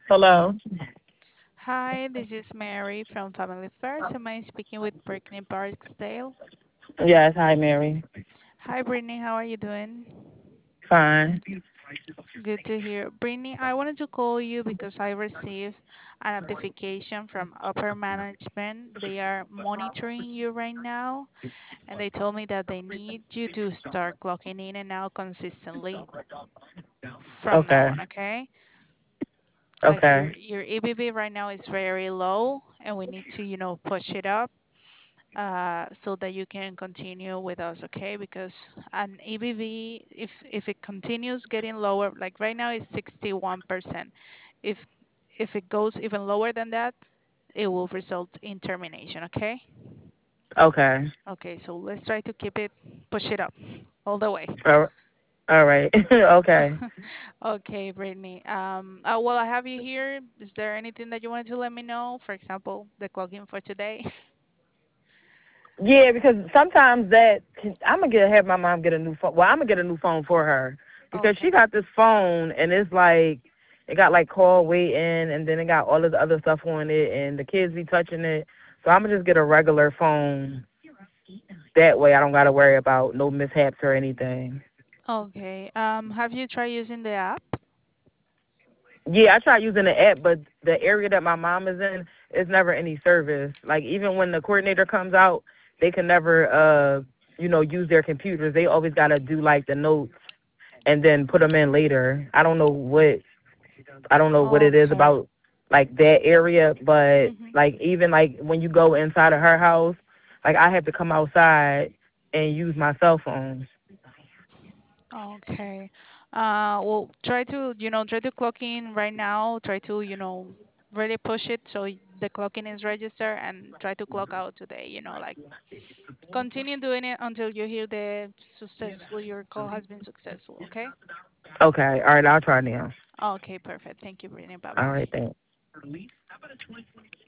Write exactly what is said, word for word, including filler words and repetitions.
Hello. Hi, this is Mary from Family First. Am I speaking with Brittany Barksdale? Yes, hi Mary. Hi, Brittany. How are you doing? Fine. Good to hear. Brittany, I wanted to call you because I received a notification from upper management. They are monitoring you right now, and they told me that they need you to start clocking in and out consistently from now Okay. on, okay? Like your Okay. your E B V right now is very low, and we need to, you know, push it up uh, so that you can continue with us, okay? Because an E B V, if if it continues getting lower, like right now it's sixty-one percent. If if it goes even lower than that, it will result in termination, okay? Okay. Okay, so let's try to keep it, push it up all the way. All all right. Okay. Okay, Brittany. Um, uh, well, I have you here. Is there anything that you wanted to let me know? For example, the clocking for today? Yeah, because sometimes that I'm gonna get have my mom get a new phone. Well, I'm gonna get a new phone for her because she Okay. got this phone and it's like it got like call waiting and then it got all of the other stuff on it and the kids be touching it. So I'm gonna just get a regular phone. That way I don't gotta worry about no mishaps or anything. Okay. Um, have you tried using the app? Yeah, I tried using the app, but the area that my mom is in is never any service. Like even when the coordinator comes out, they can never, uh, you know, use their computers. They always gotta do like the notes and then put them in later. I don't know what I don't know what it is Okay. about like that area, but Mm-hmm. like even like when you go inside of her house, like I have to come outside and use my cell phone. Okay. Uh, well, try to, you know, try to clock in right now. Try to, you know, really push it so y- the clocking is registered and try to clock out today, you know, like continue doing it until you hear the successful, your call has been successful. Okay. Okay, all right, I'll try now. Okay, perfect. Thank you, Brittany. Bye All right, bye. thanks.